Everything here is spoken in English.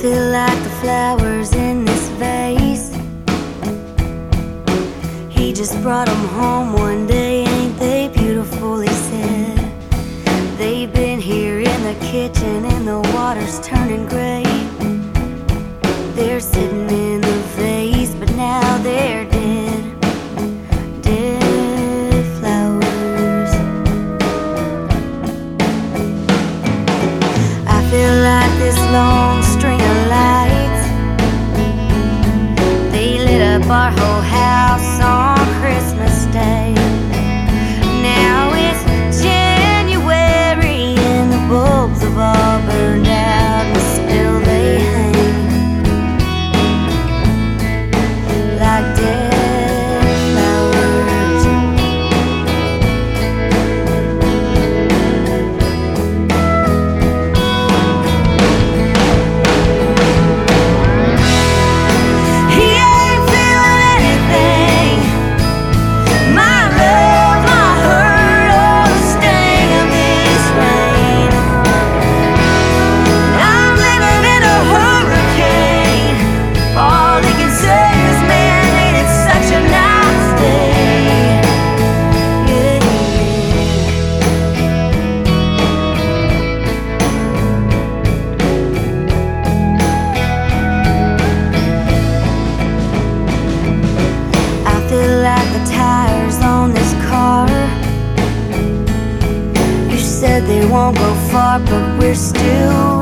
feel like the flowers in this vase. He just brought them home one day. Ain't they beautiful, he said. They've been here in the kitchen and the water's turning gray. They're sitting in the vase, but now they're dead. Dead flowers. I feel like this long string of lights, they lit up our whole house on Christmas Day. Now it's January and the bulbs have all burned out, and still they hang like dead flowers. He ain't feeling anything. My love, my hurt, all the sting of this rain. I'm living in a hurricane. All he can say is, man, ain't it such a nice day? Yeah. I feel like the tires on this car. You said they won't go far, but we're still